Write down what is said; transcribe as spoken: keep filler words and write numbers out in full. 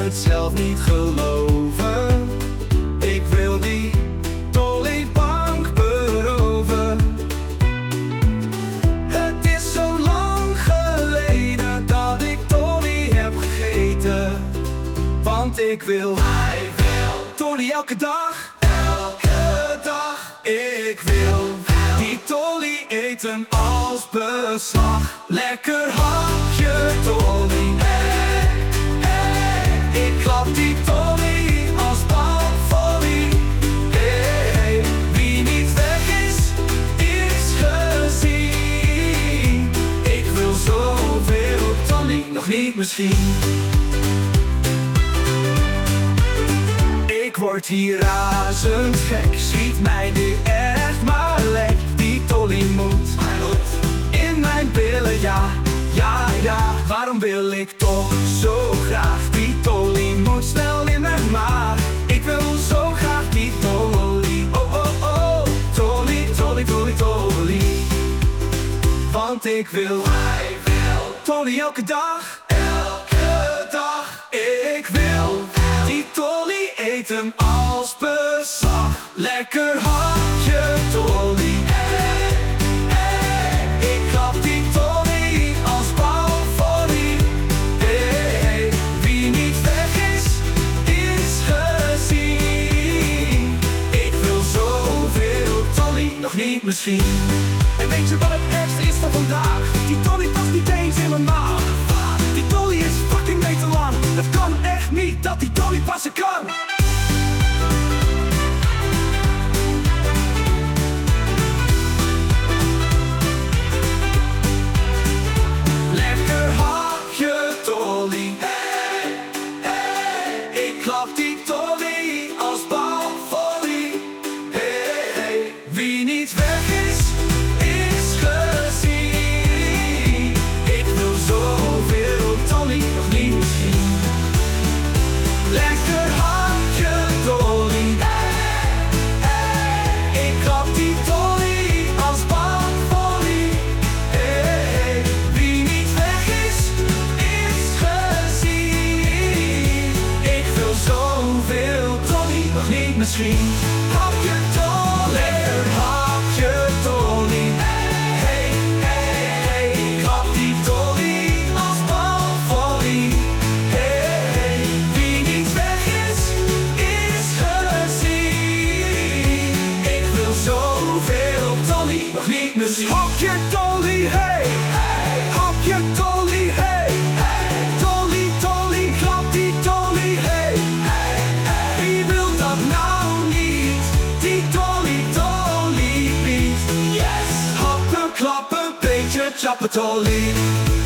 het zelf niet geloven. Ik wil die Tollybank beroven. Het is zo lang geleden dat ik Tolly heb gegeten. Want ik wil, hij wil Tolly elke dag, elke dag. Ik wil die Tolly eten als beslag. Lekker hapje Tolly, hey, hey. Ik klap die Tolly als balvolley, hey, hey. Wie niet weg is, is gezien. Ik wil zoveel Tolly, nog niet misschien. Ik word hier razend gek, schiet mij nu echt maar lek. Die Tolly moet in mijn billen, ja, ja, ja. Waarom wil ik toch zo graag? Die Tolly moet snel in mijn maag. Ik wil zo graag die Tolly, oh, oh, oh. Tolly, Tolly, Tolly, Tolly. Want ik wil, hij wil Tolly elke dag, elke dag. Ik wil die Tolly eten als beslag. Lekker hapje Tolly, hey, hey. Ik klap die Tolly als balvolley, hey, hey. Wie niet weg is, is gezien. Ik wil zoveel Tolly, nog niet misschien. En weet je wat het ergste is van vandaag? Die Tolly past niet eens in mijn maag. Die Tolly is fucking meter lang. Het kan echt niet dat die Tolly passen kan. Lekker hapje Tolly, hey, hey. Ik klap die Tolly als balvolley, hey, hey. Wie niet weg is, is gezien. Ik wil zoveel Tolly, nog niet misschien. Lekker hapje Tolly, hey, hey. Ik klap die Tolly als balvolley, hey, hey. Wie niet weg is, is gezien. Ik wil zoveel Tolly, nog niet misschien. Hapje Tolly, hapje Tolly, hey, hey, hey. Ik klap die Tolly als balvolley, hey, hey. Wie niet weg is, is gezien. Ik wil zoveel Tolly, nog niet misschien. Hapje Tolly, hey, hey. Hapje Tolly, hey, hey. Tolly, Tolly, klap die Tolly, hey, hey, hey. Wie wil dat nou niet? Die Tolly, Tolly, please. Yes. Happen, klappen, beetje chappen Tolly.